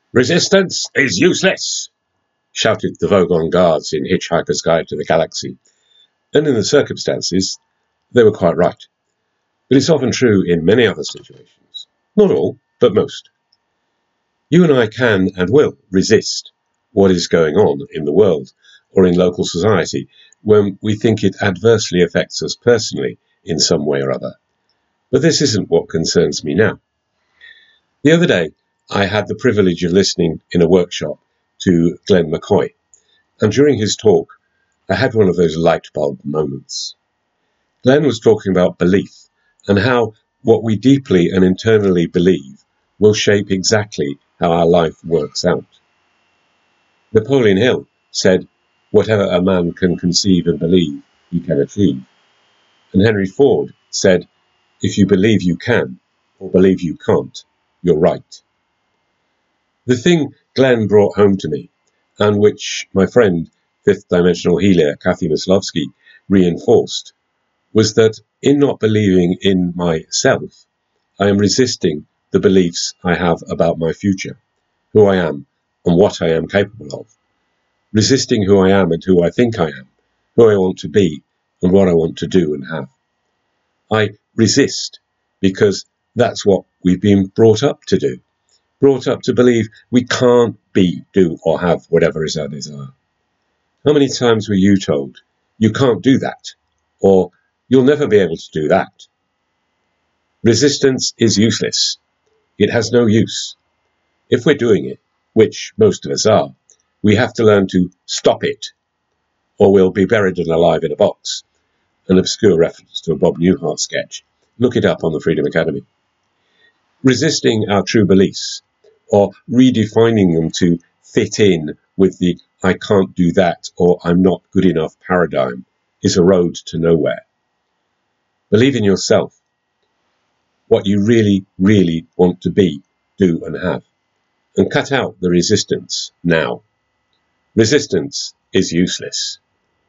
"Resistance is useless," shouted the Vogon guards in Hitchhiker's Guide to the Galaxy. And in the circumstances, they were quite right. But it's often true in many other situations. Not all, but most. You and I can and will resist what is going on in the world or in local society when we think it adversely affects us personally in some way or other. But this isn't what concerns me now. The other day, I had the privilege of listening in a workshop to Glenn McCoy, and during his talk, I had one of those light bulb moments. Glenn was talking about belief and how what we deeply and internally believe will shape exactly how our life works out. Napoleon Hill said, "Whatever a man can conceive and believe, he can achieve." And Henry Ford said, "If you believe you can, or believe you can't, you're right." The thing Glenn brought home to me, and which my friend, fifth dimensional healer Kathy Maslowski, reinforced, was that in not believing in myself, I am resisting the beliefs I have about my future, who I am, and what I am capable of. Resisting who I am and who I think I am, who I want to be, and what I want to do and have. I resist because that's what we've been brought up to do. Brought up to believe we can't be, do, or have whatever is our desire. How many times were you told, "You can't do that," or "You'll never be able to do that"? Resistance is useless. It has no use. If we're doing it, which most of us are, we have to learn to stop it, or we'll be buried and alive in a box. An obscure reference to a Bob Newhart sketch. Look it up on the Freedom Academy. Resisting our true beliefs, or redefining them to fit in with the "I can't do that" or "I'm not good enough" paradigm, is a road to nowhere. Believe in yourself, what you really, really want to be, do, and have, and cut out the resistance now. Resistance is useless.